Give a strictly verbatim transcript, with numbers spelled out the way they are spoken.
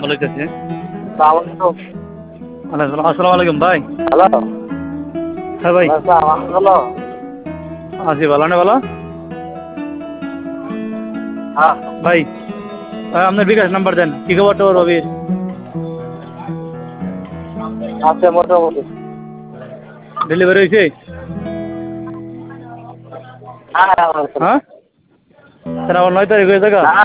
ভালো হইতেছে। সালামালাইকুম। আসসালামু আলাইকুম ভাই। হ্যালো। হ্যাঁ ভাই, হ্যালো। আছি ভালো না ভালো হ্যাঁ, ভাই। ভাই, আপনার বিকাশ নাম্বার দেন, কি খবর টবর রবির? আছে মোটামুটি। ডেলিভারি হয়েছে? হ্যাঁ, হ্যাঁ, হ্যাঁ, তাহলে আমার নয় তারিখ হয়ে থাকা।